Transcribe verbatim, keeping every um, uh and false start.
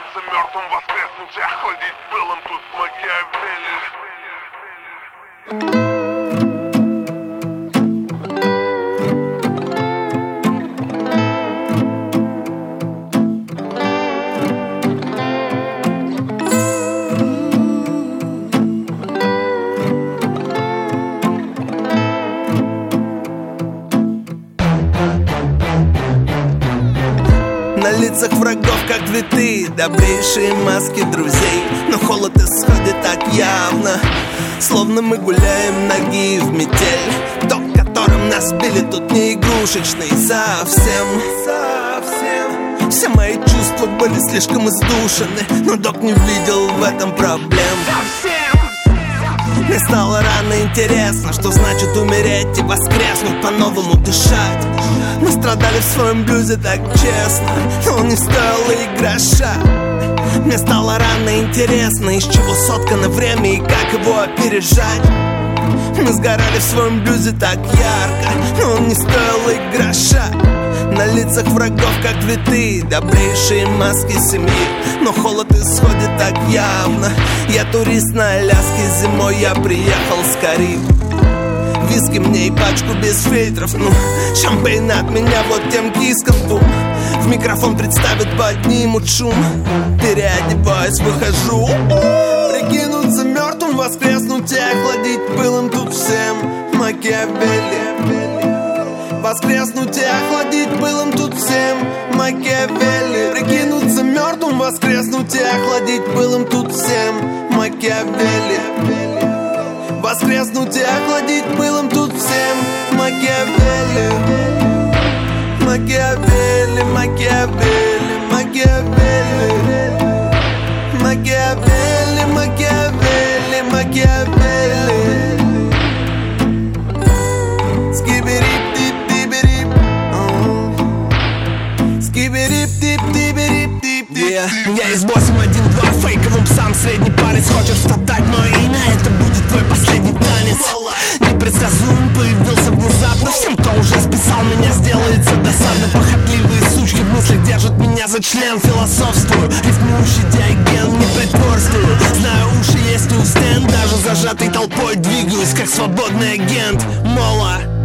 Прикинуться мертвым, воскреснуть и охладить пылом. Тут Макиавелли. На лицах врагов, как цветы, добрейшие маски друзей. Но холод исходит так явно, словно мы гуляем ноги в метель. Ток, которым нас били, тут не игрушечный совсем. Совсем. Все мои чувства были слишком издушены, но док не видел в этом проблем. Мне стало рано интересно, что значит умереть и воскреснуть, по-новому дышать. Мы страдали в своем блюзе так честно, но он не стоил и гроша. Мне стало рано интересно, из чего соткано время и как его опережать. Мы сгорали в своем блюзе так ярко, но он не стоил и гроша. На лицах врагов, как цветы, добрейшие маски семьи. Но холод исходит так явно. Я турист на Аляске, зимой я приехал с Кариб. Виски мне и пачку без фильтров, ну, шампейн от меня вот тем киском, бум. В микрофон представят, поднимут шум. Переодеваюсь, выхожу. Прикинуться мертвым, воскреснуть и охладить пылом. Тут всем Макиавелли. Воскреснуть и охладить пылом, тут всем Макиавелли. Прикинуться мертвым, воскреснуть и охладить пылом, тут всем Макиавелли. Воскреснуть и охладить пылом, тут всем Макиавелли. Макиавелли, Макиавелли, Макиавелли. Макиавелли, Макиавелли, Макиавелли. Я из восемь один два фейковым псам. Средний палец хочет втоптать мое имя. Это будет твой последний танец. Непредсказуем, появился внезапно. Всем, кто уже списал меня, сделается досадно. Похотливые сучки в мыслях держат меня за член. Философствую, рифмующий диаген, не притворствую. Знаю, уши есть у стен, даже зажатой толпой двигаюсь, как свободный агент. Мола.